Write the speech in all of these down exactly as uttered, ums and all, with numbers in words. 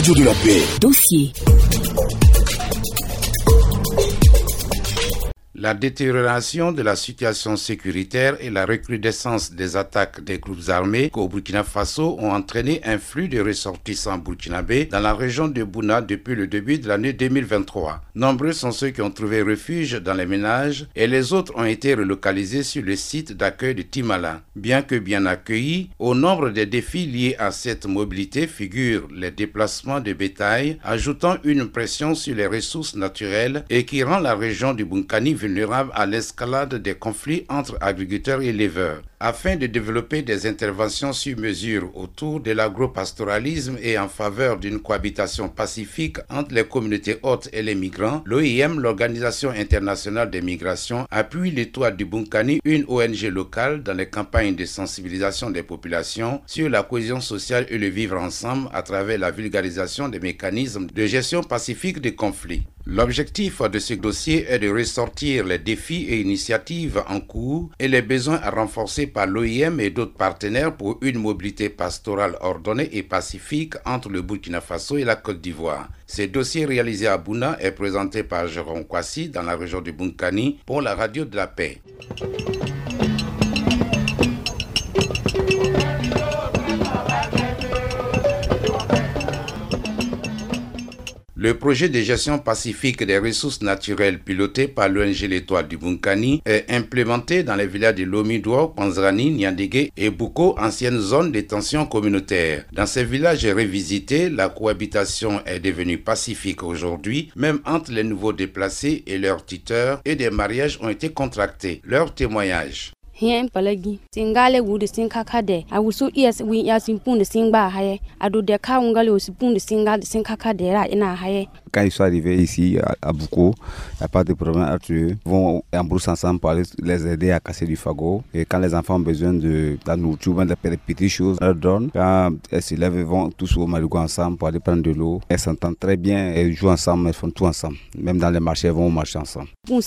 radio de la paix. Dossier. La détérioration de la situation sécuritaire et la recrudescence des attaques des groupes armés au Burkina Faso ont entraîné un flux de ressortissants burkinabés dans la région de Bouna depuis le début de l'année deux mille vingt-trois. Nombreux sont ceux qui ont trouvé refuge dans les ménages et les autres ont été relocalisés sur le site d'accueil de Timala. Bien que bien accueillis, au nombre des défis liés à cette mobilité figurent les déplacements de bétail, ajoutant une pression sur les ressources naturelles et qui rend la région du Bunkani vulnérable à l'escalade des conflits entre agriculteurs et éleveurs. Afin de développer des interventions sur mesure autour de l'agropastoralisme et en faveur d'une cohabitation pacifique entre les communautés hôtes et les migrants, l'O I M, l'Organisation internationale des migrations, appuie l'Étoile du Bunkani, une O N G locale, dans les campagnes de sensibilisation des populations sur la cohésion sociale et le vivre ensemble à travers la vulgarisation des mécanismes de gestion pacifique des conflits. L'objectif de ce dossier est de ressortir les défis et initiatives en cours et les besoins à renforcer par l'O I M et d'autres partenaires pour une mobilité pastorale ordonnée et pacifique entre le Burkina Faso et la Côte d'Ivoire. Ce dossier réalisé à Bouna est présenté par Jérôme Kwasi dans la région du Bunkani pour la radio de la paix. Le projet de gestion pacifique des ressources naturelles piloté par l'O N G L'Étoile du Bunkani est implémenté dans les villages de Lomidouo, Panzrani, Niandégué et Bouko, anciennes zones de tension communautaire. Dans ces villages révisités, la cohabitation est devenue pacifique aujourd'hui, même entre les nouveaux déplacés et leurs tuteurs, et des mariages ont été contractés. Leur témoignage. Hien palagi singale wude sinkakade awusu yes wi yasimpunde singba haye ado de ka ngale osipunde singale sinkakade ra ina haye. Quand ils sont arrivés ici à, à Bouko, il n'y a pas de problème entre eux. Ils vont en brousse ensemble pour aller les aider à casser du fagot. Et quand les enfants ont besoin de la nourriture, de des petites choses, ils leur donnent. Quand elles se lèvent, ils vont tous au marigot ensemble pour aller prendre de l'eau. Elles s'entendent très bien, elles jouent ensemble, elles font tout ensemble. Même dans les marchés, elles vont marcher ensemble.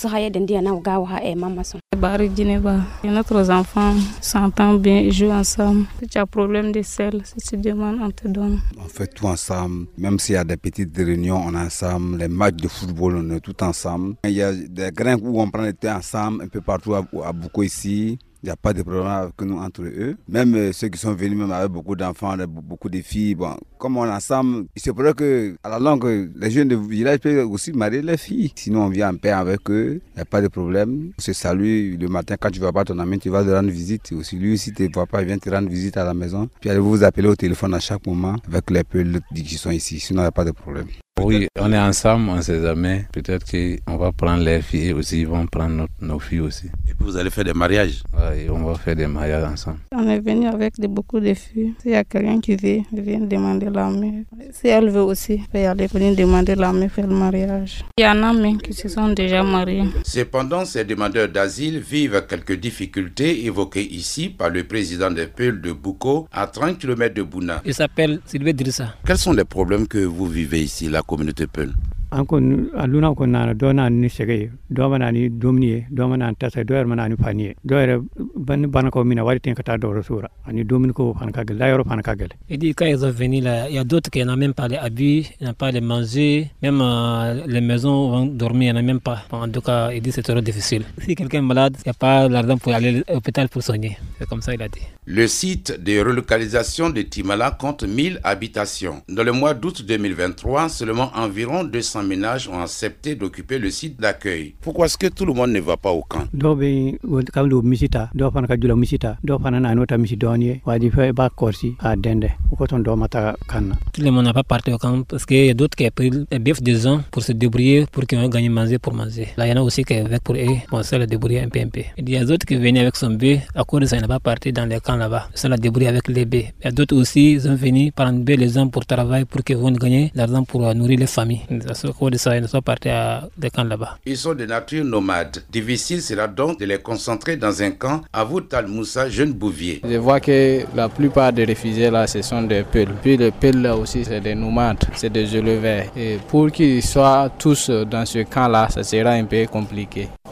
Notre enfants s'entendent bien, ils jouent ensemble. Si tu as problème de sel, si tu demandes, on te donne. On fait tout ensemble. Même s'il y a des petites réunions, on est ensemble. Les matchs de football, on est tout ensemble. Il y a des grains où on prend le thé ensemble, un peu partout à, à Bouko ici. Il n'y a pas de problème avec nous entre eux. Même euh, ceux qui sont venus, même avec beaucoup d'enfants, beaucoup de filles. Bon, comme on est ensemble, il se pourrait qu'à la longue, les jeunes de village peuvent aussi marier les filles. Sinon, on vient en paix avec eux. Il n'y a pas de problème. On se salue le matin. Quand tu ne vois pas ton ami, tu vas te rendre visite. Aussi, lui aussi, tu ne vois pas, il vient te rendre visite à la maison. Puis allez vous appeler au téléphone à chaque moment avec les peu qui sont ici. Sinon, il n'y a pas de problème. Oui, on est ensemble, on ne sait jamais. Peut-être qu'on va prendre les filles et aussi ils vont prendre notre, nos filles aussi. Et puis vous allez faire des mariages? Oui, on va faire des mariages ensemble. On est venu avec de, beaucoup de filles. S'il y a quelqu'un qui veut, vient demander la main. Si elle veut aussi, elle peut aller venir demander la main, faire le mariage. Il y en a même qui se sont déjà mariés. Cependant, ces demandeurs d'asile vivent quelques difficultés évoquées ici par le président des Peuls de Bouko, à trente kilomètres de Bouna. Il s'appelle Sylvain Drissa. Quels sont les problèmes que vous vivez ici, la communauté Peul? Anko aluna ko nana do na ni sege do mana ni domni do mana tasa do er mana ni fani do er ban ban ko mina wari tin kata do rasura ani domni ko fan kagel la yoro fan kagel. Et dit quand ils sont venus là, il y a d'autres qui n'ont même pas les habits, ils n'ont pas les manger, même euh, les maisons vont dormir, il n'y en a même pas. En tout cas, il dit c'est trop difficile. Si quelqu'un est malade, il n'y a pas l'argent pour aller à l'hôpital pour soigner. C'est comme ça il a dit. Le site de relocalisation de Timala compte mille habitations. Dans le mois d'août deux mille vingt-trois, seulement environ deux cents ménages ont accepté d'occuper le site d'accueil. Pourquoi est-ce que tout le monde ne va pas au camp? Do be kamlu misita do fan ka jula misita do fan na nota misidoni wadi fe ba korsi a dende ko ton do mata kanna. Tout le monde n'a pas parti au camp parce qu'il y a d'autres qui ont pris un bif de gens pour se débrouiller pour qu'ils vont gagner manger pour manger. Là il y en a aussi qui avec pour eux pour se débrouiller un peu un peu. Il y a d'autres qui venaient avec son bœuf à cause de ça il n'a pas parti dans les camps là-bas. Ça la débrouiller avec les bœufs. Il y a d'autres aussi ils sont venus prendre les gens pour travailler pour qu'ils vont gagner l'argent pour nourrir les familles. À cause de ça ils sont partis à des camps là-bas. Ils sont de nature nomade. Difficile sera donc de les concentrer dans un camp. Avoue Tal Moussa, jeune bouvier. Je vois que la plupart des réfugiés là, ce sont des Peuls. Puis les Peuls là aussi, c'est des nomades, c'est des éleveurs. Et pour qu'ils soient tous dans ce camp là, ça sera un peu compliqué.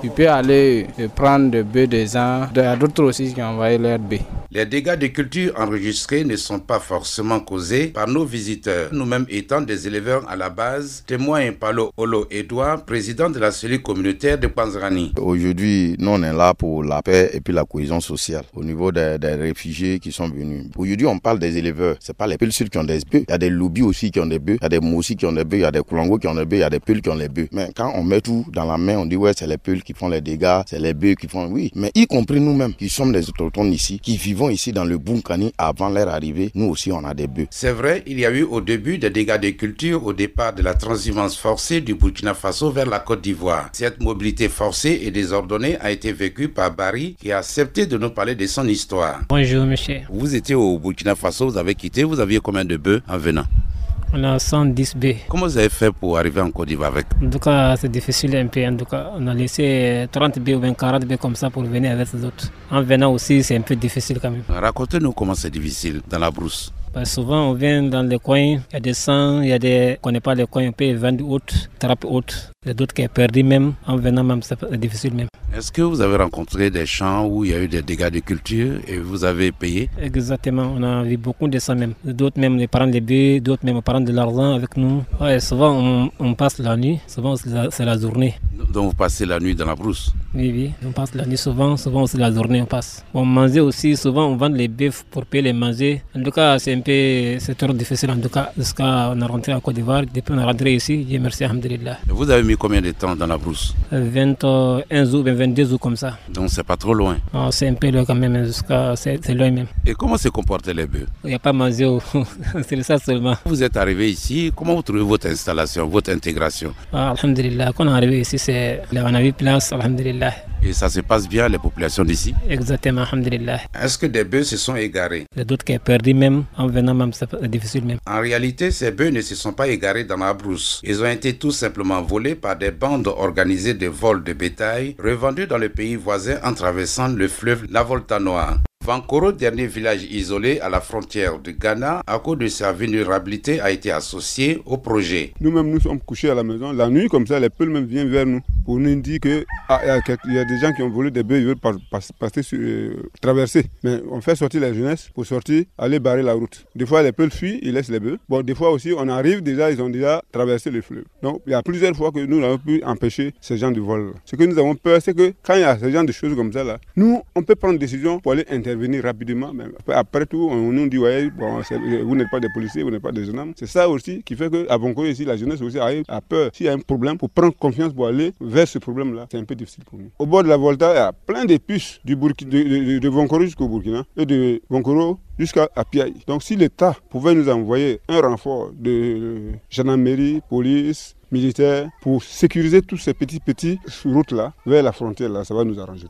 Il peut aller prendre des bœufs des gens. Il y a d'autres aussi qui ont envoyé leurs bœufs. Les dégâts de culture enregistrés ne sont pas forcément causés par nos visiteurs. Nous-mêmes étant des éleveurs à la base, témoigne Palo Olo Edouard, président de la cellule communautaire de Panzrani. Aujourd'hui, nous on est là pour la paix et puis la cohésion sociale au niveau des, des réfugiés qui sont venus. Aujourd'hui, on parle des éleveurs. C'est pas les Peuls qui ont des bœufs. Il y a des Lobis aussi qui ont des bœufs. Il y a des Moussi qui ont des bœufs. Il y a des Koulangos qui ont des bœufs. Il y a des Peuls qui ont des bœufs. Mais quand on met tout dans la main, on dit ouais, c'est les Peuls qui font les dégâts, c'est les bœufs qui font. Oui, mais y compris nous-mêmes qui sommes des autochtones ici, qui vivons ici dans le Bunkani avant leur arrivée, nous aussi on a des bœufs. C'est vrai, il y a eu au début des dégâts de culture au départ de la transhumance forcée du Burkina Faso vers la Côte d'Ivoire. Cette mobilité forcée et désordonnée a été vécue par Barry qui a accepté de nous parler de son histoire. Bonjour monsieur. Vous étiez au Burkina Faso, vous avez quitté, vous aviez combien de bœufs en venant? On a cent dix bœufs. Comment vous avez fait pour arriver en Côte d'Ivoire avec? En tout cas, c'est difficile un peu. En tout cas, on a laissé trente bœufs ou bien quarante bœufs comme ça pour venir avec les autres. En venant aussi, c'est un peu difficile quand même. Racontez-nous comment c'est difficile dans la brousse. Parce que souvent, on vient dans les coins, il y a des sangs, il y a des... On ne connaît pas les coins, on peut vendre haute, trappe haute. Il y a d'autres qui sont perdus même, en venant même, c'est difficile même. Est-ce que vous avez rencontré des champs où il y a eu des dégâts de culture et vous avez payé? Exactement, on a vu beaucoup de ça même. D'autres même, ils prennent des bœufs, d'autres même prennent de l'argent avec nous. Ouais, souvent, on, on passe la nuit, souvent c'est la, c'est la journée. Donc vous passez la nuit dans la brousse? Oui, oui, on passe la nuit souvent, souvent c'est la journée on passe. On mangeait aussi, souvent on vend les bœufs pour payer les manger. En tout cas, c'est un peu, c'est trop difficile en tout cas, jusqu'à on est rentré à Côte d'Ivoire. Depuis on est rentré ici, Dieu merci, alhamdulillah. Vous avez mis combien de temps dans la brousse? vingt et un jours, vingt-deux jours comme ça. Donc c'est pas trop loin? Non, c'est un peu loin quand même, jusqu'à, c'est, c'est loin même. Et comment se comportaient les bœufs? Il n'y a pas mangé, c'est ça seulement. Vous êtes arrivé ici, comment vous trouvez votre installation, votre intégration? Ah, alhamdulillah, quand on est arrivé ici, c'est, on a eu place, alhamdulillah. Et ça se passe bien, les populations d'ici? Exactement, alhamdulillah. Est-ce que des bœufs se sont égarés? Il y a d'autres qui sont perdus même, en venant même, c'est difficile même. En réalité, ces bœufs ne se sont pas égarés dans la brousse. Ils ont été tout simplement volés par des bandes organisées de vol de bétail, revendus dans le pays voisin en traversant le fleuve La Volta Noire. Vankoro, dernier village isolé à la frontière du Ghana, à cause de sa vulnérabilité, a été associé au projet. Nous-mêmes, nous sommes couchés à la maison. La nuit, comme ça, les Peuls même viennent vers nous pour nous dire qu'il ah, y, y a des gens qui ont volé des bœufs, ils veulent pas, pas, passer sur, euh, traverser. Mais on fait sortir la jeunesse pour sortir, aller barrer la route. Des fois, les Peuls fuient, ils laissent les bœufs. Bon, des fois aussi, on arrive déjà, ils ont déjà traversé le fleuve. Donc, il y a plusieurs fois que nous avons pu empêcher ces gens de vol. Ce que nous avons peur, c'est que quand il y a ce genre de choses comme ça, là, nous, on peut prendre une décision pour aller intervenir. venir rapidement, mais après tout, on nous dit ouais, bon, vous n'êtes pas des policiers, vous n'êtes pas des gendarmes. C'est ça aussi qui fait qu'à Vankoro ici, la jeunesse aussi arrive à peur. S'il y a un problème, pour prendre confiance pour aller vers ce problème-là, c'est un peu difficile pour nous. Au bord de la Volta, il y a plein de puces du Burkina, de, de, de, de Vankoro jusqu'au Burkina et de Vankoro jusqu'à Piaï. Donc si l'État pouvait nous envoyer un renfort de gendarmerie, police, militaires pour sécuriser tous ces petits petits routes-là vers la frontière, là, ça va nous arranger.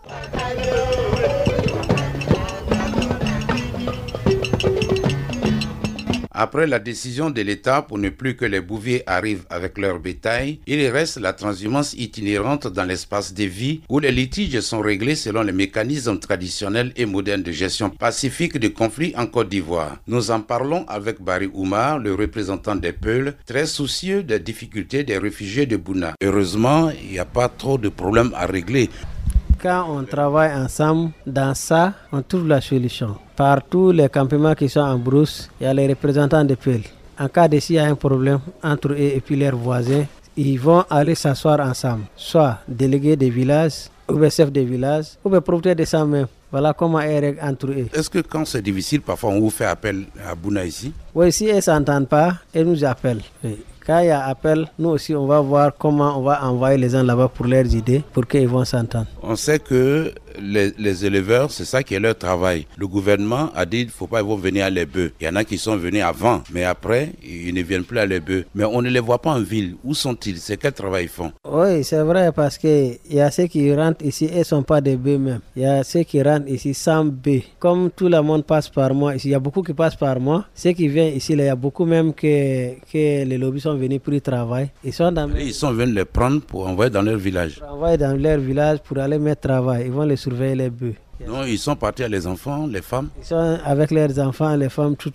Après la décision de l'État pour ne plus que les bouviers arrivent avec leur bétail, il reste la transhumance itinérante dans l'espace de vie où les litiges sont réglés selon les mécanismes traditionnels et modernes de gestion pacifique de conflits en Côte d'Ivoire. Nous en parlons avec Barry Oumar, le représentant des Peuls, très soucieux des difficultés des réfugiés de Bouna. Heureusement, il n'y a pas trop de problèmes à régler. Quand on travaille ensemble, dans ça, on trouve la solution. Partout les campements qui sont en brousse, il y a les représentants des Peuls. En cas de s'il y a un problème entre eux et puis leurs voisins, ils vont aller s'asseoir ensemble. Soit délégués des villages, ou bien chefs des villages, ou bien propriétaires de ça même. Voilà comment ils règlent entre eux. Est-ce que quand c'est difficile, parfois on vous fait appel à Bouna ici? Oui, si ils ne s'entendent pas, ils nous appellent. Oui. Quand il y a appel, nous aussi on va voir comment on va envoyer les gens là-bas pour leurs idées, pour qu'ils vont s'entendre. On sait que les, les éleveurs, c'est ça qui est leur travail. Le gouvernement a dit qu'il ne faut pas venir à les bœufs. Il y en a qui sont venus avant, mais après, ils ne viennent plus à les bœufs. Mais on ne les voit pas en ville. Où sont-ils? C'est quel travail ils font? Oui, c'est vrai parce qu'il y a ceux qui rentrent ici et ne sont pas des bœufs même. Il y a ceux qui rentrent ici sans bœufs. Comme tout le monde passe par moi, ici, il y a beaucoup qui passent par moi. Ceux qui viennent ici, là, il y a beaucoup même que, que les lobbies sont venus pour y travailler. Ils sont, dans... ils sont venus les prendre pour envoyer dans leur village. Pour envoyer dans leur village pour aller mettre travail. Ils vont les surveiller les bœufs. Non, ils sont partis avec les enfants, les femmes. Ils sont avec leurs enfants, les femmes, tout tout.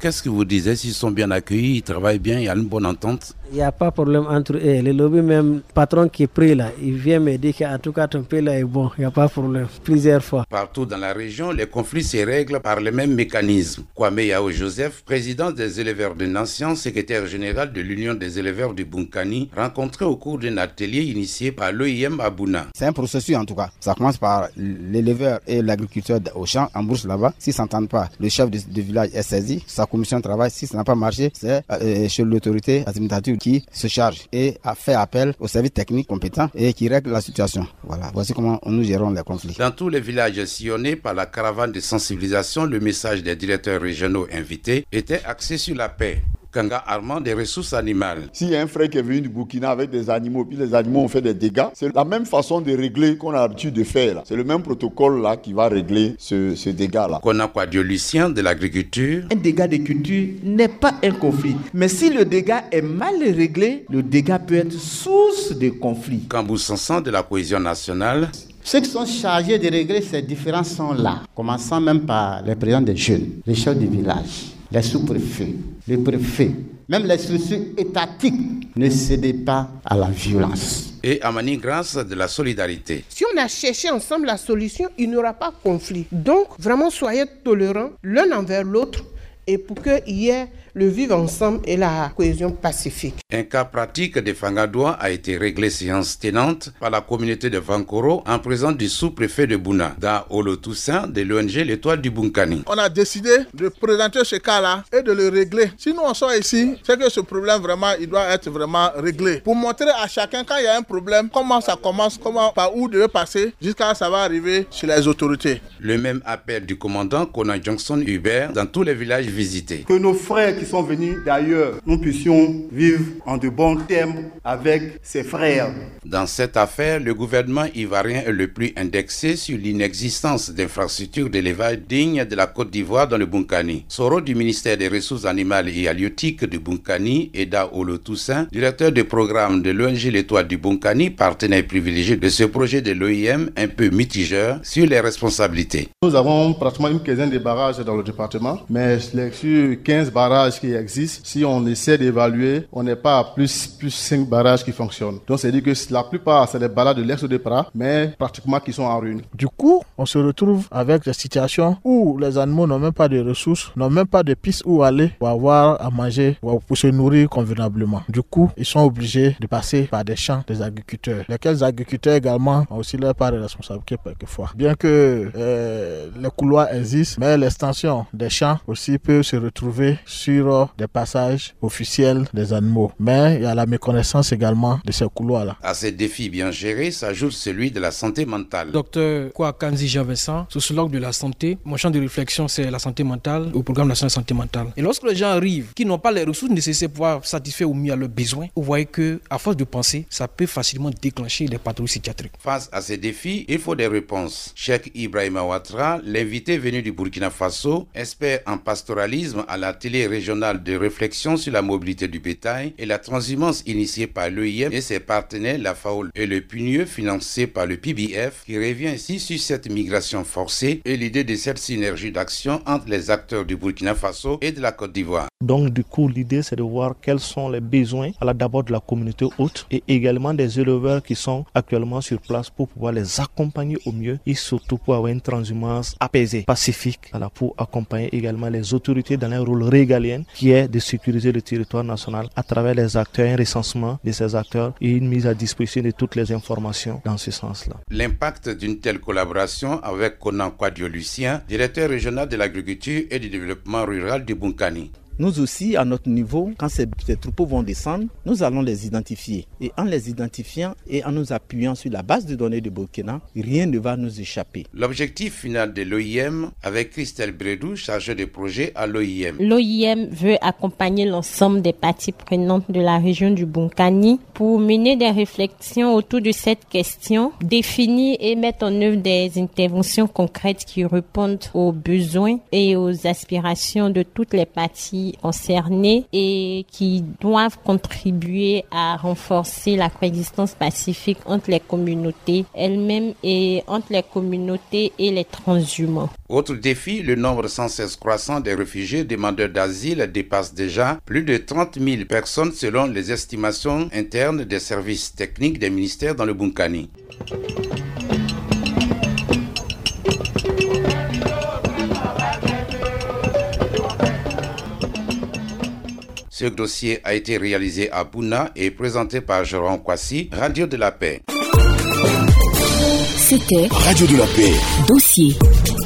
Qu'est-ce que vous disiez? S'ils sont bien accueillis, ils travaillent bien, il y a une bonne entente? Il n'y a pas de problème entre eux. Le lobby, même patron qui est pris là, il vient me dire qu'en tout cas ton pays là est bon. Il n'y a pas de problème. Plusieurs fois. Partout dans la région, les conflits se règlent par les mêmes mécanismes. Kwame Yao Joseph, président des éleveurs de Nations, secrétaire général de l'Union des éleveurs du Bunkani, rencontré au cours d'un atelier initié par l'O I M à Bouna. C'est un processus en tout cas. Ça commence par l'éleveur et l'agriculteur au champ, en bourse là-bas. S'ils ne s'entendent pas, le chef de, de village est saisi, sa commission de travail. Si ça n'a pas marché, c'est euh, chez l'autorité administrative qui se charge et a fait appel aux services techniques compétents et qui règle la situation. Voilà, voici comment nous gérons les conflits. Dans tous les villages sillonnés par la caravane de sensibilisation, le message des directeurs régionaux invités était axé sur la paix. Kanga Armand des ressources animales. S'il y a un frère qui est venu du Burkina avec des animaux, puis les animaux ont fait des dégâts, c'est la même façon de régler qu'on a l'habitude de faire. Là. C'est le même protocole là qui va régler ce, ce dégât-là. Konakwa Dieu-Lucien de l'agriculture. Un dégât de culture n'est pas un conflit. Mais si le dégât est mal réglé, le dégât peut être source de conflit. Kambou Sansan de la cohésion nationale. Ceux qui sont chargés de régler ces différends sont là, commençant même par les présidents des jeunes, les chefs du village, les sous-préfets, les préfets, même les structures étatiques. Ne cédez pas à la violence. Et Amani Grâce de la solidarité. Si on a cherché ensemble la solution, il n'y aura pas de conflit. Donc, vraiment, soyez tolérants l'un envers l'autre et pour qu'il y ait le vivre ensemble et la cohésion pacifique. Un cas pratique de Fangadoua a été réglé séance tenante par la communauté de Vankoro en présence du sous-préfet de Bouna, dans Olo Toussaint de l'O N G L'Étoile du Bunkani. On a décidé de présenter ce cas-là et de le régler. Si nous on sort ici, c'est que ce problème vraiment, il doit être vraiment réglé. Pour montrer à chacun quand il y a un problème, comment ça commence, comment, par où devait passer, jusqu'à ça va arriver chez les autorités. Le même appel du commandant Kona Johnson Hubert dans tous les villages visités. Que nos frères qui sont venus d'ailleurs, nous puissions vivre en de bons termes avec ses frères. Dans cette affaire, le gouvernement ivoirien est le plus indexé sur l'inexistence d'infrastructures d'élevage dignes de la Côte d'Ivoire dans le Bunkani. Soro du ministère des Ressources animales et halieutiques du Bunkani, Eda Olo Toussaint, directeur de programme de l'O N G L'Étoile du Bunkani, partenaire privilégié de ce projet de l'O I M, un peu mitigeur sur les responsabilités. Nous avons pratiquement une quinzaine de barrages dans le département, mais sur quinze barrages qui existent, si on essaie d'évaluer, on n'est pas à plus, plus cinq barrages qui fonctionnent. Donc c'est dire que la plupart, c'est des barrages de l'ex de Pra, mais pratiquement qui sont en ruine. Du coup, on se retrouve avec des situations où les animaux n'ont même pas de ressources, n'ont même pas de pistes où aller pour avoir à manger, pour se nourrir convenablement. Du coup, ils sont obligés de passer par des champs des agriculteurs, lesquels agriculteurs également ont aussi leur part de responsabilité quelquefois. Bien que euh, les couloirs existent, mais l'extension des champs aussi peut se retrouver sur des passages officiels des animaux. Mais il y a la méconnaissance également de ces couloirs-là. À ces défis bien gérés s'ajoute celui de la santé mentale. Docteur Kouakanzi Jean-Vincent, sociologue de la santé. Mon champ de réflexion, c'est la santé mentale, au programme national de santé mentale. Et lorsque les gens arrivent, qui n'ont pas les ressources nécessaires pour pouvoir satisfaire au mieux à leurs besoins, vous voyez qu'à force de penser, ça peut facilement déclencher des pathologies psychiatriques. Face à ces défis, il faut des réponses. Cheikh Ibrahima Ouattara, l'invité venu du Burkina Faso, expert en pastoralisme à l'atelier régional de réflexion sur la mobilité du bétail et la transhumance initiée par l'O I M et ses partenaires, la F A O et le P N U E financé par le P B F, qui revient ainsi sur cette migration forcée et l'idée de cette synergie d'action entre les acteurs du Burkina Faso et de la Côte d'Ivoire. Donc du coup, l'idée c'est de voir quels sont les besoins, alors d'abord de la communauté haute et également des éleveurs qui sont actuellement sur place pour pouvoir les accompagner au mieux et surtout pour avoir une transhumance apaisée, pacifique, alors pour accompagner également les autorités dans leur rôle régalien qui est de sécuriser le territoire national à travers les acteurs, un recensement de ces acteurs et une mise à disposition de toutes les informations dans ce sens-là. L'impact d'une telle collaboration avec Konakwa Dieu-Lucien, directeur régional de l'agriculture et du développement rural du Bunkani. Nous aussi, à notre niveau, quand ces, ces troupeaux vont descendre, nous allons les identifier. Et en les identifiant et en nous appuyant sur la base de données de Burkina, rien ne va nous échapper. L'objectif final de l'O I M, avec Christelle Bredou, chargée de projet à l'O I M. L'O I M veut accompagner l'ensemble des parties prenantes de la région du Bunkani pour mener des réflexions autour de cette question, définir et mettre en œuvre des interventions concrètes qui répondent aux besoins et aux aspirations de toutes les parties pays concernés et qui doivent contribuer à renforcer la coexistence pacifique entre les communautés elles-mêmes et entre les communautés et les transhumants. Autre défi, le nombre sans cesse croissant des réfugiés demandeurs d'asile dépasse déjà plus de trente mille personnes selon les estimations internes des services techniques des ministères dans le Bunkani. Ce dossier a été réalisé à Bouna et présenté par Jérôme Kwasi, Radio de la Paix. C'était Radio de la Paix. Dossier.